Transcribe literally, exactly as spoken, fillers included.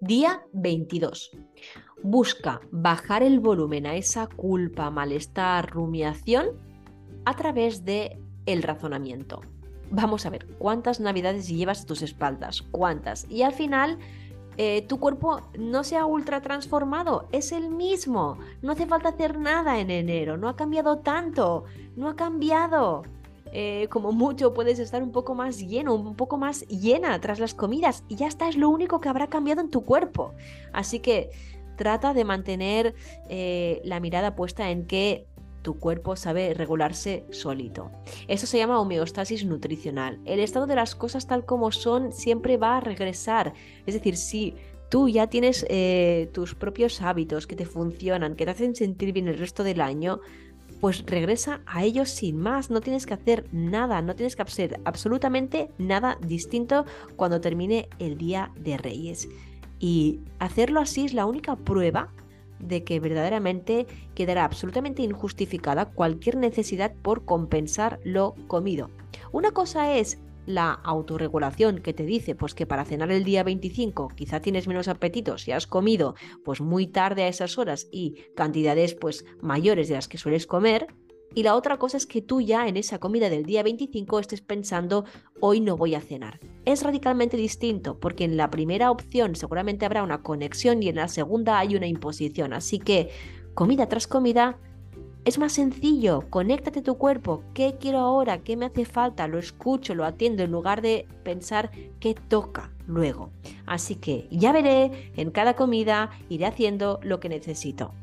Día veintidós. Busca bajar el volumen a esa culpa, malestar, rumiación a través de el razonamiento. Vamos a ver, ¿cuántas navidades llevas a tus espaldas? ¿Cuántas? Y al final, eh, tu cuerpo no se ha ultra transformado, es el mismo. No hace falta hacer nada en enero, no ha cambiado tanto, no ha cambiado. Eh, como mucho puedes estar un poco más lleno, un poco más llena tras las comidas y ya está, es lo único que habrá cambiado en tu cuerpo. Así que trata de mantener eh, la mirada puesta en que tu cuerpo sabe regularse solito. Eso se llama homeostasis nutricional. El estado de las cosas tal como son siempre va a regresar. Es decir, si tú ya tienes eh, tus propios hábitos que te funcionan, que te hacen sentir bien el resto del año, pues regresa a ellos sin más. No tienes que hacer nada, no tienes que hacer absolutamente nada distinto cuando termine el Día de Reyes. Y hacerlo así es la única prueba de que verdaderamente quedará absolutamente injustificada cualquier necesidad por compensar lo comido. Una cosa es la autorregulación que te dice pues que para cenar el día veinticinco quizá tienes menos apetito si has comido pues muy tarde a esas horas y cantidades pues mayores de las que sueles comer. Y la otra cosa es que tú ya en esa comida del día veinticinco estés pensando, hoy no voy a cenar. Es radicalmente distinto, porque en la primera opción seguramente habrá una conexión y en la segunda hay una imposición. Así que, comida tras comida, es más sencillo. Conéctate a tu cuerpo. ¿Qué quiero ahora? ¿Qué me hace falta? Lo escucho, lo atiendo, en lugar de pensar qué toca luego. Así que ya veré, en cada comida iré haciendo lo que necesito.